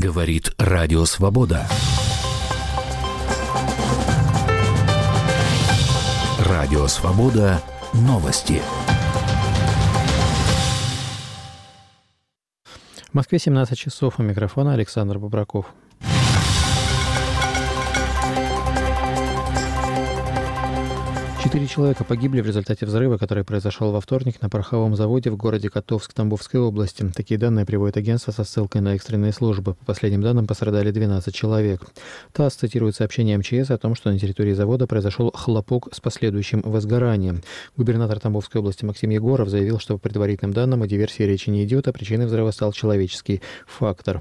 Говорит Радио Свобода. Радио Свобода. Новости. В Москве 17 часов. У микрофона Александр Бобраков. Четыре человека погибли в результате взрыва, который произошел во вторник на пороховом заводе в городе Котовск Тамбовской области. Такие данные приводит агентство со ссылкой на экстренные службы. По последним данным, пострадали 12 человек. ТАСС цитирует сообщение МЧС о том, что на территории завода произошел хлопок с последующим возгоранием. Губернатор Тамбовской области Максим Егоров заявил, что по предварительным данным о диверсии речи не идет, а причиной взрыва стал человеческий фактор.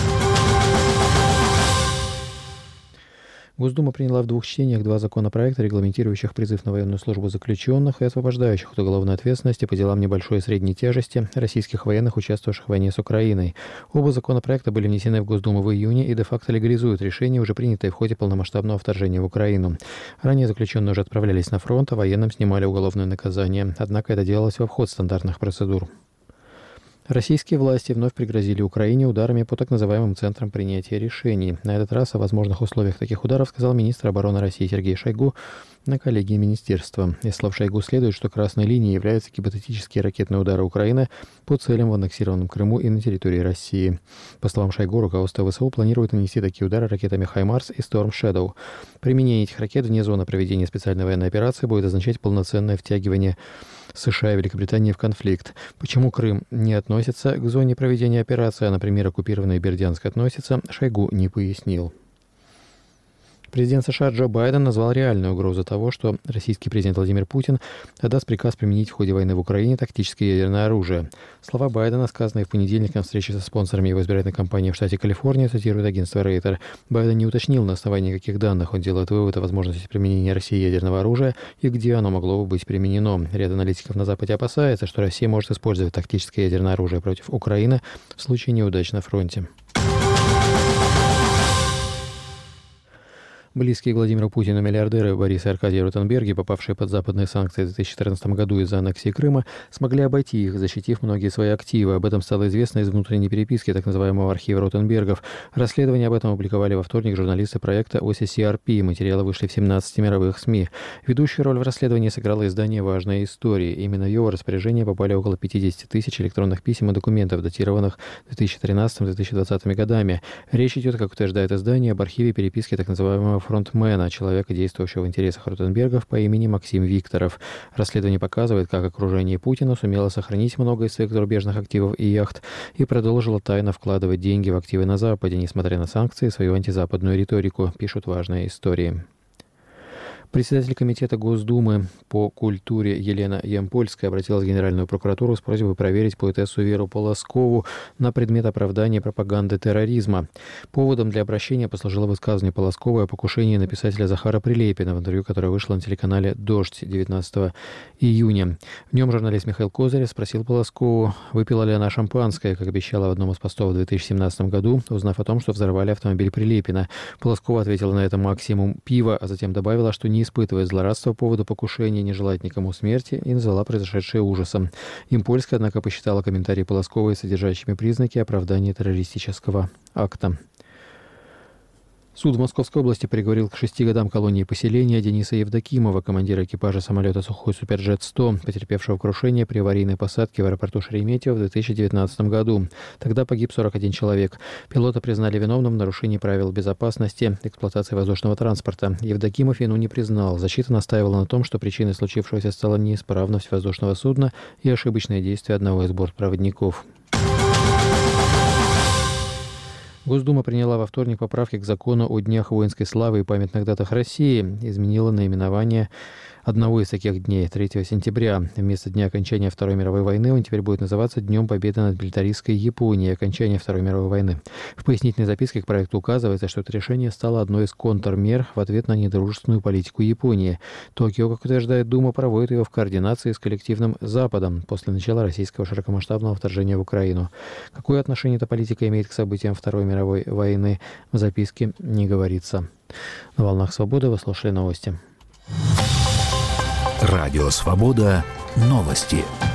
Госдума приняла в двух чтениях два законопроекта, регламентирующих призыв на военную службу заключенных и освобождающих от уголовной ответственности по делам небольшой и средней тяжести российских военных, участвовавших в войне с Украиной. Оба законопроекта были внесены в Госдуму в июне и де-факто легализуют решение, уже принятое в ходе полномасштабного вторжения в Украину. Ранее заключенные уже отправлялись на фронт, а военным снимали уголовное наказание. Однако это делалось в обход стандартных процедур. Российские власти вновь пригрозили Украине ударами по так называемым центрам принятия решений. На этот раз о возможных условиях таких ударов сказал министр обороны России Сергей Шойгу на коллегии министерства. Из слов Шойгу следует, что красной линией являются гипотетические ракетные удары Украины по целям в аннексированном Крыму и на территории России. По словам Шойгу, руководство ВСУ планирует нанести такие удары ракетами «Хаймарс» и «Storm Shadow». Применение этих ракет вне зоны проведения специальной военной операции будет означать полноценное втягивание США и Великобритании в конфликт. Почему Крым не относится к зоне проведения операции, а, например, оккупированный Бердянск относится, Шойгу не пояснил. Президент США Джо Байден назвал реальную угрозу того, что российский президент Владимир Путин отдаст приказ применить в ходе войны в Украине тактическое ядерное оружие. Слова Байдена, сказанные в понедельник на встрече со спонсорами его избирательной кампании в штате Калифорния, цитирует агентство Рейтер. Байден не уточнил, на основании каких данных он делает вывод о возможности применения России ядерного оружия и где оно могло бы быть применено. Ряд аналитиков на Западе опасается, что Россия может использовать тактическое ядерное оружие против Украины в случае неудач на фронте. Близкие к Владимиру Путину миллиардеры Борис и Аркадий Ротенберги, попавшие под западные санкции в 2014 году из-за аннексии Крыма, смогли обойти их, защитив многие свои активы. Об этом стало известно из внутренней переписки так называемого архива Ротенбергов. Расследование об этом опубликовали во вторник журналисты проекта OCCRP. Материалы вышли в 17 мировых СМИ. Ведущую роль в расследовании сыграло издание «Важные истории». Именно в его распоряжение попали около 50 тысяч электронных писем и документов, датированных 2013-2020 годами. Речь идет, как утверждает издание, об архиве переписки так называемого фронтмена, человека, действующего в интересах Ротенбергов по имени Максим Викторов. Расследование показывает, как окружение Путина сумело сохранить много из своих зарубежных активов и яхт и продолжило тайно вкладывать деньги в активы на Западе, несмотря на санкции и свою антизападную риторику, пишут «Важные истории». Председатель комитета Госдумы по культуре Елена Ямпольская обратилась в Генеральную прокуратуру с просьбой проверить поэтессу Веру Полоскову на предмет оправдания пропаганды терроризма. Поводом для обращения послужило высказывание Полосковой о покушении на писателя Захара Прилепина, в интервью, которое вышло на телеканале «Дождь» 19 июня. В нем журналист Михаил Козырев спросил Полоскову, выпила ли она шампанское, как обещала в одном из постов в 2017 году, узнав о том, что взорвали автомобиль Прилепина. Полоскова ответила на это максимум пива, а затем добавила, что не испытывает злорадства по поводу покушения, не желает никому смерти и назвала произошедшее ужасом. Ямпольская, однако, посчитала комментарии Полосковой содержащими признаки оправдания террористического акта. Суд в Московской области приговорил к 6 годам колонии поселения Дениса Евдокимова, командира экипажа самолета «Сухой Суперджет-100», потерпевшего крушение при аварийной посадке в аэропорту Шереметьево в 2019 году. Тогда погиб 41 человек. Пилота признали виновным в нарушении правил безопасности эксплуатации воздушного транспорта. Евдокимов вину не признал. Защита настаивала на том, что причиной случившегося стала неисправность воздушного судна и ошибочные действия одного из бортпроводников. Госдума приняла во вторник поправки к закону о Днях воинской славы и памятных датах России. Изменила наименование одного из таких дней, 3 сентября. Вместо дня окончания Второй мировой войны он теперь будет называться Днем Победы над милитаристской Японией и окончания Второй мировой войны. В пояснительной записке к проекту указывается, что это решение стало одной из контрмер в ответ на недружественную политику Японии. Токио, как утверждает Дума, проводит его в координации с коллективным Западом после начала российского широкомасштабного вторжения в Украину. Какое отношение эта политика имеет к событиям Второй мировой войны, в записке не говорится. На волнах Свободы вы слушали новости. Радио Свобода. Новости.